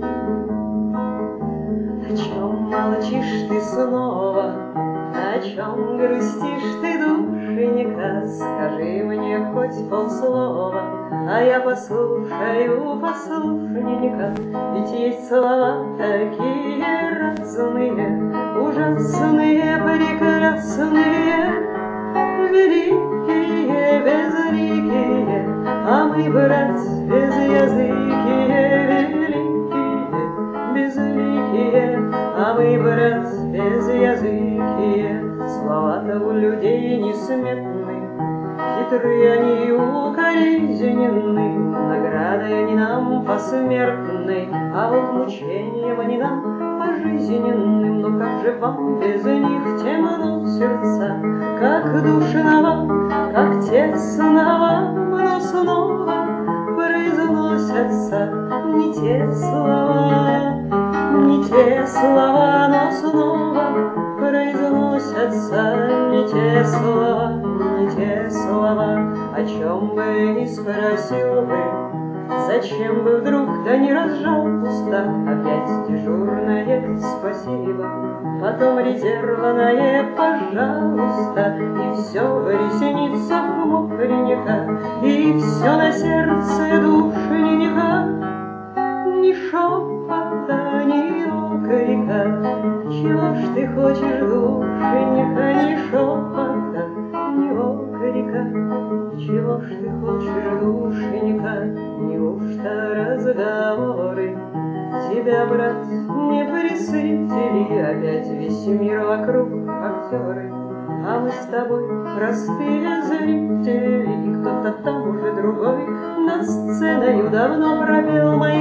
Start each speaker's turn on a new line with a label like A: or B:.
A: О чем молчишь ты снова? О чем грустишь ты, душенька? Скажи мне хоть полслова, а я послушаю послушненько. Ведь есть слова такие разные, ужасные, прекрасные, великие, безликие, а мы, брат, безязыкие, великие, безликие, а мы, брат, безязыкие. Слова-то у людей несметны, хитрые они и укоризненны, наградой они нам посмертной, а вот мучением они нам пожизненным. Но как же вам без них темно сердца, как душно вам, как тесно вам, но снова произносятся не те слова, не те слова, но снова произносятся не те слова, не те слова. О чем бы ни спросил бы, зачем бы вдруг да не разжал уста, опять дежурное спасибо, потом резервное пожалуйста, и все в ресницах мокренько, и все на сердце душненько. Ни шепота, ни окрика, чего ж ты хочешь, душенька? Ни шепота, ни окрика, чего ж ты хочешь, душенька? Неужто разговоры тебя, брат, не присытили? Опять весь мир вокруг актеры, а мы с тобой простые зрители. И кто-то там уже другой над сценою давно пропел мои